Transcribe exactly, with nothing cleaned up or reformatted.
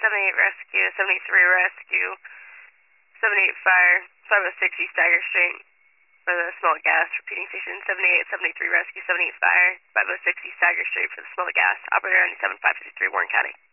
seventy-eight rescue, seventy-three rescue, seventy-eight fire, five oh six East Dagger Street for the small gas repeating station, seventy-eight, seventy-three rescue, seventy-eight fire, five oh six East Dagger Street for the small gas, operator ninety-seven five fifty-three, Warren County.